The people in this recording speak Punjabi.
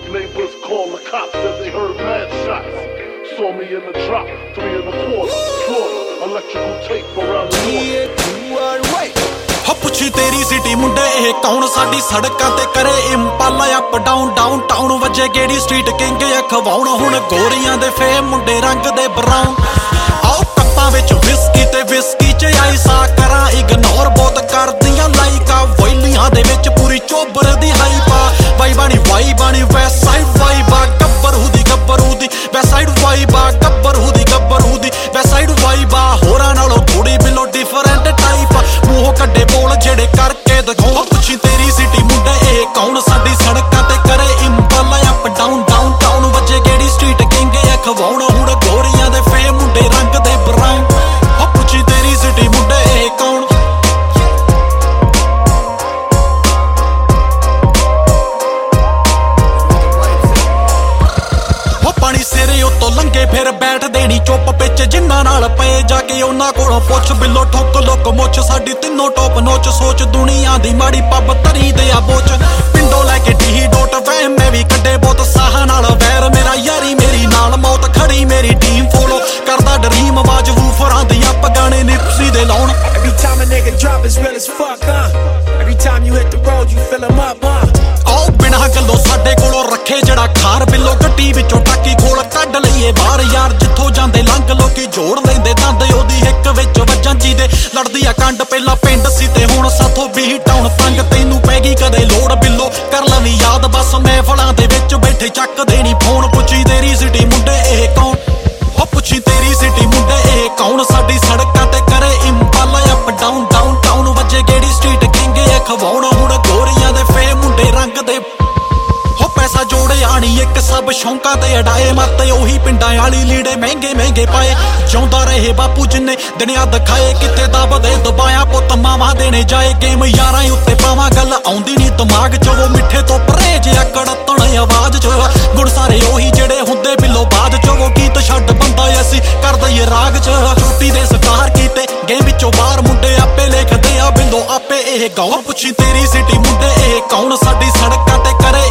Neighbors call the cops as they heard mad shots. Saw me in the drop, 3 1/4, slaughter, electrical tape around the north. ਹੋ ਪੁੱਛੀ ਤੇਰੀ ਸਿਟੀ ਮੁੰਡੇ ਇਹ ਕੌਣ ਸਾਡੀ ਸੜਕਾਂ ਤੇ ਕਰੇ Impala up down downtown ਵੱਜੇ ਕਿਹੜੀ ਸਟਰੀਟ ਕਿੰਗ ਖਵਾਉਣ ਹੁਣ ਗੋਰੀਆਂ ਦੇ ਫੇ ਮੁੰਡੇ ਰੰਗ ਦੇ ਬਰਾਊਨ ਆਓ ਕੱਪਾਂ ਵਿੱਚ ਵਿਸਕੀ ਚ ਆਈਸਾ ਕਰਾਂ ਇਗਨੋਰ ਬਹੁਤ ਕਰਦੀਆਂ ਲਾਈਕਾ ਵੈਲੀਆਂ ਦੇ ਵਿੱਚ ਪੂਰੀ ਚੋਬਰ ਦੀ ਹਾਈਪਾ ਵਾਈ ਬਾਣੀ ਵੈਸਟ ਸਾਈਡ ਵਾਈਬਾ ਗੱਬਰੂ ਦੀ ਵੈਸਟ ਸਾਈਡ ਵਾਈਬਾ ਗੱਬਰੂ ਦੀ ਵੈਸਟ ਸਾਈਡ ਵਾਈਬਾ ਹੋਰਾਂ ਨਾਲੋਂ ਥੋੜੀ ਬਿਲੋ ਡਿਫਰੈਂਟ ਟਾਈਪ ਮੂੰਹ ਕੱਢੇ ਬੋਲ ਜਿਹੜੇ ਕਰਕੇ ਦਿਖਾਓ ਪੁੱਛੀ ਤੇਰੀ ਸਿਟੀ ਮੁੰਡੇ ਇਹ ਕੌਣ ਸਾਡੀ ਸੜਕਾਂ ਤੇ ਕਰੇ Impala up down downtown ਵੱਜੇ ਕਿਹੜੀ ਸਟਰੀਟ ਕਿੰਗ ਖਵਾਉਣ ਹੁਣ ਗੋਰੀਆਂ ਦੇ ਫੇ ਮੁੰਡੇ ਰੰਗ ਦੇ ਬਰਾਊਨ ਹੋ ਪੁੱਛੀ ਤੇਰੀ ਸਿਟੀ ਮੁੰਡੇ ਇਹ ਕੌਣ ਪਾਣੀ ਸਿਰੇ ਉੱਤੋਂ ਲੰਘੇ ਫਿਰ ਬੈਠ ਦੇਣੀ ਚੁੱਪ ਵਿੱਚ ਜਿੰਨਾਂ ਨਾਲ ਪਏ ਜਾ ਕੇ ਉਹਨਾਂ ਕੋਲੋਂ ਪੁੱਛ ਬਿੱਲੋ ਠੁੱਕ ਲੁੱਕ ਮੁੱਛ ਸਾਡੀ ਤਿੰਨੋਂ ਟੋਪ ਨੋਚ ਸੋਚ ਦੁਨੀਆ ਦੀ ਮਾੜੀ ਪੱਬ ਤਰੀ ਦੇ ਆ ਬੋਚ ਪਿੰਡੋਂ ਲੈ ਕੇ ਡੀ ਡੋਟ ਵਹਿਮ ਮੈਂ ਵੀ ਕੱਢੇ ਬਹੁਤ ਸਾਹਾਂ ਨਾਲ ਵੈਰ ਮੇਰਾ ਯਾਰੀ ਮੇਰੀ ਨਾਲ ਮੌਤ ਖੜੀ ਮੇਰੀ ਟੀਮ ਫੋਲੋ ਕਰਦਾ ਡਰੀਮ ਆਵਾਜ਼ ਵੂਫਰਾਂ ਦੀ ਅੱਪ ਗਾਣੇ ਨਿਪਸੀ ਦੇ ਲਾਉਣ Every time a nigga drop is real as fuck, Every time you hit the road you fill him up, ਆਓ ਬਿਨਾਂ ਗੱਲੋਂ ਸਾਡੇ ਕੋਲੋਂ ਰੱਖੇ ਜਿਹੜਾ ਖਾਰ ਬਿੱਲੋ ਗੱਡੀ ਵਿੱਚੋਂ ਟਾਕੀ ਖੋਲ ਕੱਢ ਲਈਏ ਬਾਹਰ ਯਾਰ ਜਿੱਥੋਂ ਜਾਂਦੇ ਲੰਘ ਲੋਕੀ ਜੋੜ ਲੈਂਦੇ ਦੰਦ ਉਹਦੀ ਹਿੱਕ ਵਿੱਚ ਵੱਜਣ ਜੀ ਦੇ ਲੜਦੀ ਆ ਕੰਡ ਪਹਿਲਾਂ ਪਿੰਡ ਸੀ ਤੇ ਹੁਣ ਸਾਥੋਂ ਵੀ ਟਾਊਨ ਤੰਗ ਤੈਨੂੰ ਪੈ ਗਈ ਕਦੇ ਲੋੜ ਬਿੱਲੋ ਕਰ ਲਵੀਂ ਯਾਦ ਬਸ ਮਹਿਫਲਾਂ ਦੇ ਵਿੱਚ ਬੈਠੇ ਚੱਕ ਦੇਣੀ ਫੋਨ ਪੁੱਛੀ ਤੇਰੀ ਸਿਟੀ ਮੁੰਡੇ ਇਹ ਕੌਣ ਹੋ ਪੁੱਛੀ ਤੇਰੀ ਸਿਟੀ ਮੁੰਡੇ ਇਹ ਕੌਣ ਸਾਡੀ ਸੜਕਾਂ ਤੇ ਕਰੇ Impala up down downtown ਵੱਜੇ ਕਿਹੜੀ ਸਟਰੀਟ ਕਿੰਗ ਖਵਾਉਣ ਹੁਣ ਗੋਰੀਆਂ ਦੇ ਫੇ ਮੁੰਡੇ ਰੰਗ ਦੇ ਹੋ ਪੈਸਾ ਜੋੜਿਆ ਨੀ ਇੱਕ ਸਭ ਸ਼ੌਂਕਾਂ ਤੇ ਅਡਾਏ ਮੱਤੇ ਉਹੀ ਪਿੰਡਾਂ ਵਾਲੀ ਲੀੜੇ ਮਹਿੰਗੇ ਪਾਏ ਜਿਉਂਦਾ ਰਹੇ ਬਾਪੂ ਜਿੰਨੇ ਦਿਨਿਆ ਦਿਖਾਏ ਕਿਤੇ ਦਬਦੇ ਦਬਾਇਆ ਪੁੱਤ ਮਾਵਾਂ ਦੇਣੇ ਜਾਏ ਗੇਮ ਯਾਰਾਂ ਉੱਤੇ ਪਾਵਾਂ ਗੱਲ ਆਉਂਦੀ ਨੀ ਦਿਮਾਗ ਚ ਉਹ ਮਿੱਠੇ ਤੋਂ ਪਰਹੇਜ ਅਕੜਤਣ ਆਵਾਜ਼ ਚ ਗੁਣ ਸਾਰੇ ਉਹੀ ਜਿਹੜੇ ਹੁੰਦੇ ਬਿੱਲੋ ਬਾਅਦ ਚ ਉਹ ਗੀਤ ਛੱਡ ਬੰਦਾ ਅਸੀਂ ਕਰ ਦਈਏ ਰਾਗ ਚ ਛੋਟੀ ਦੇ ਸਕਾਰ ਕੀਤੇ ਗੇਮ ਵਿੱਚੋਂ ਬਾਹਰ ਮੁੰਡੇ ਆਪੇ ਲਿਖਦੇ ਆ ਬਿੱਲੋ ਆਪੇ ਇਹ ਗਾਉਂ ਪੁੱਛੀ ਤੇਰੀ ਸਿਟੀ ਮੁੰਡੇ ਇਹ ਕੌਣ ਸਾਡੀ ਸੜਕਾਂ ਤੇ ਕਰੇ